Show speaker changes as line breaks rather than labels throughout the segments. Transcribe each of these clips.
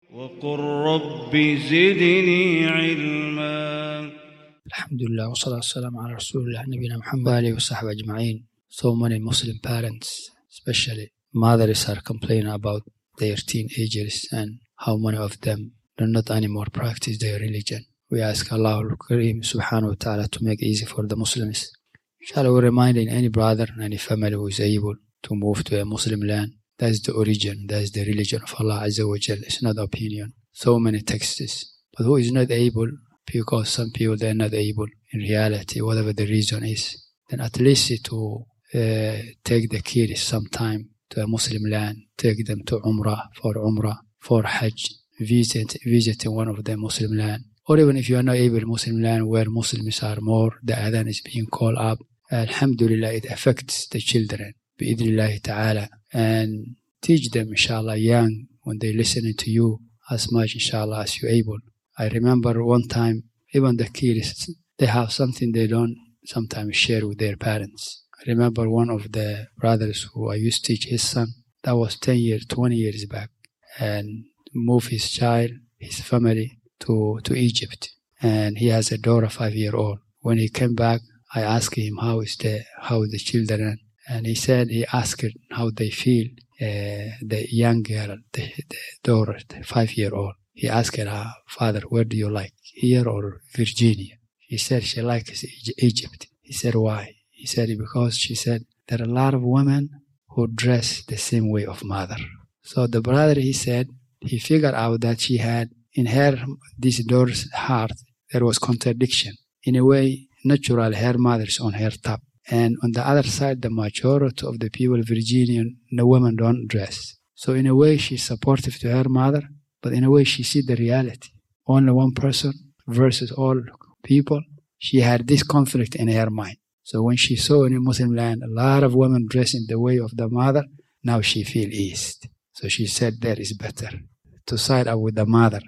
وقل رب زدني علما.
الحمد لله والصلاة والسلام على رسول الله نبينا محمد وآله وصحبه أجمعين. So many Muslim parents, especially mothers, are complaining about their teenagers and how many of them do not anymore practice their religion. We ask Allah al-Kareem subhanahu wa ta'ala to make it easy for the Muslims. Inshallah, we're reminding any brother and any family who is able to move to a Muslim land. That is the origin, that is the religion of Allah Azza wa Jal. It's not opinion. So many texts. But who is not able, because some people they are not able in reality, whatever the reason is, then at least to take the kids sometime to a Muslim land, take them to Umrah, for Hajj, visiting one of the Muslim land. Or even if you are not able Muslim land where Muslims are more, the adhan is being called up. Alhamdulillah, it affects the children, bi'idhnillahi ta'ala, and teach them, inshallah, young, when they listening to you, as much, inshallah, as you're able. I remember one time, even the kids, they have something they don't sometimes share with their parents. I remember one of the brothers who I used to teach his son, that was 10 years, 20 years back, and moved his child, his family, to Egypt. And he has a daughter, 5-year-old. When he came back, I asked him how the children, and he said he asked how they feel, the young girl, the daughter, the 5-year-old. He asked her, Father, where do you like, here or Virginia? She said she likes Egypt. He said, why? He said, because she said, there are a lot of women who dress the same way of mother. So the brother, he said, he figured out that she had, in her, this daughter's heart, there was contradiction. In a way, natural, her mother's on her top. And on the other side, the majority of the people, Virginian, the women don't dress. So in a way, she's supportive to her mother, but in a way, she sees the reality. Only one person versus all people. She had this conflict in her mind. So when she saw in a Muslim land, a lot of women dressing the way of the mother, now she feels eased. So she said, there is better to side up with the mother.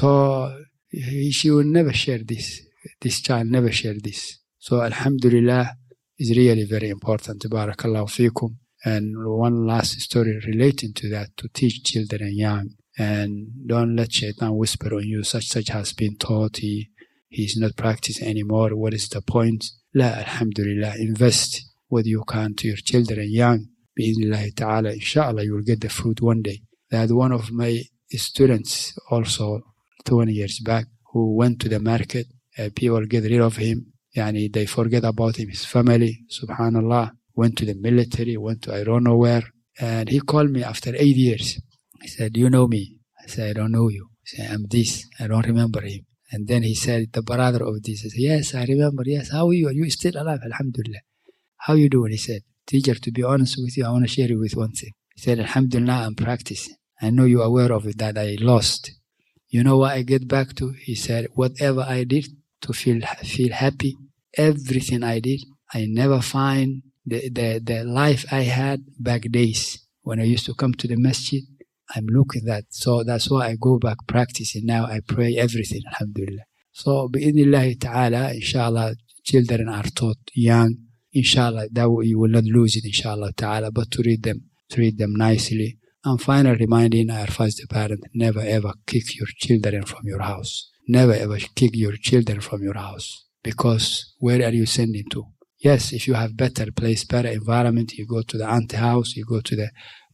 So she will never share this. This child never share this. So Alhamdulillah is really very important. Barakallahu fikum. And one last story relating to that, to teach children young. And don't let shaitan whisper on you, such has been taught, he's not practicing anymore. What is the point? La, alhamdulillah, invest what you can to your children young. Bi'idhnillahi ta'ala, inshallah, you will get the fruit one day. That one of my students also 20 years back who went to the market, people get rid of him, yani they forget about him, his family, subhanallah, went to the military, went to I don't know where, and he called me after 8 years. He said, do you know me? I said, I don't know you. He said, I'm this. I don't remember him. And then he said, the brother of this. I said, yes, I remember. Yes, how are you? Are you still alive? Alhamdulillah. How you doing? He said, teacher, to be honest with you, I want to share you with one thing. He said, Alhamdulillah, I'm practicing. I know you're aware of it, that I lost. You know what I get back to? He said, whatever I did to feel happy, everything I did, I never find the life I had back days when I used to come to the masjid. I'm looking at that. So that's why I go back practicing. Now I pray everything, alhamdulillah. So, bi'idhnillahi ta'ala, inshallah, children are taught young. Inshallah, that you will not lose it, inshallah ta'ala, but to treat them nicely. And finally, reminding, I advise the parent, never ever kick your children from your house. Never ever kick your children from your house. Because where are you sending to? Yes, if you have better place, better environment, you go to the aunt house, you go to the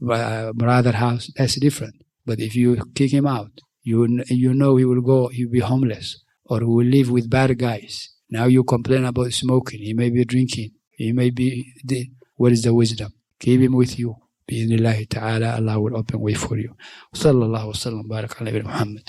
brother house, that's different. But if you kick him out, you know he will be homeless, or he will live with bad guys. Now you complain about smoking, he may be drinking, he may be, what is the wisdom? Keep him with you. Bi-idhnillahi ta'ala, Allah will open way for you. Sallallahu wa sallam, barak ala Muhammad.